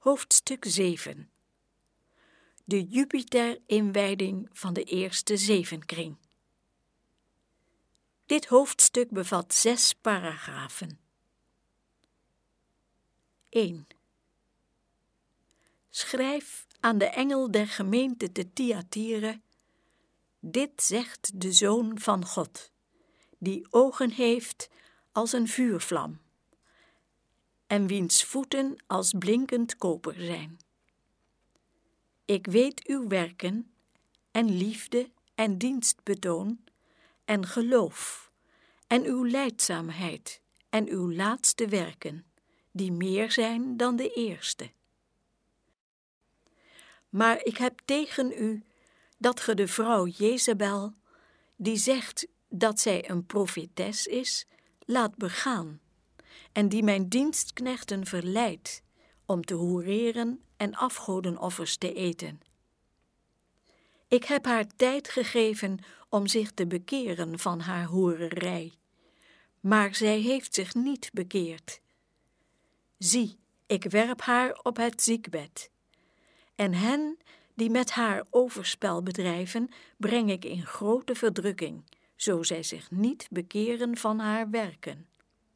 Hoofdstuk 7. De Jupiter-inwijding van de eerste zevenkring. Dit hoofdstuk bevat 6 paragrafen. 1. Schrijf aan de engel der gemeente te Thyatira: dit zegt de Zoon van God, die ogen heeft als een vuurvlam, en wiens voeten als blinkend koper zijn. Ik weet uw werken, en liefde en dienstbetoon, en geloof, en uw lijdzaamheid, en uw laatste werken, die meer zijn dan de eerste. Maar ik heb tegen u dat ge de vrouw Jezebel, die zegt dat zij een profetes is, laat begaan, en die mijn dienstknechten verleidt om te hoereren en afgodenoffers te eten. Ik heb haar tijd gegeven om zich te bekeren van haar hoererij, maar zij heeft zich niet bekeerd. Zie, ik werp haar op het ziekbed, en hen die met haar overspel bedrijven, breng ik in grote verdrukking, zo zij zich niet bekeren van haar werken.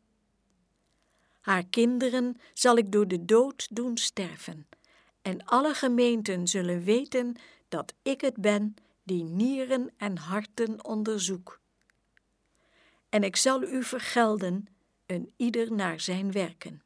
Haar kinderen zal ik door de dood doen sterven, en alle gemeenten zullen weten dat ik het ben die nieren en harten onderzoek. En ik zal u vergelden, een ieder naar zijn werken.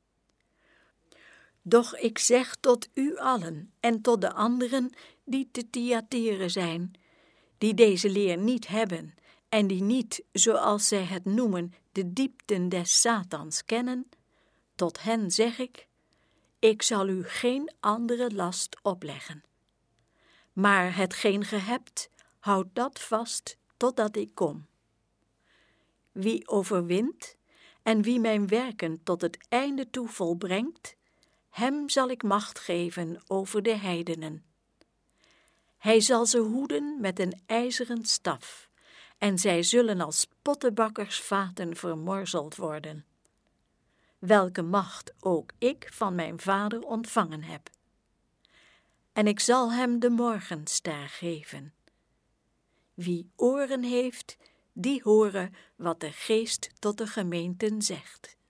Doch ik zeg tot u allen en tot de anderen die te Thyatira zijn, die deze leer niet hebben en die niet, zoals zij het noemen, de diepten des Satans kennen, tot hen zeg ik zal u geen andere last opleggen. Maar hetgeen ge hebt, houd dat vast totdat ik kom. Wie overwint en wie mijn werken tot het einde toe volbrengt, hem zal ik macht geven over de heidenen. Hij zal ze hoeden met een ijzeren staf, en zij zullen als pottebakkersvaten vermorzeld worden. Welke macht ook ik van mijn Vader ontvangen heb. En ik zal hem de morgenster geven. Wie oren heeft, die horen wat de Geest tot de gemeenten zegt.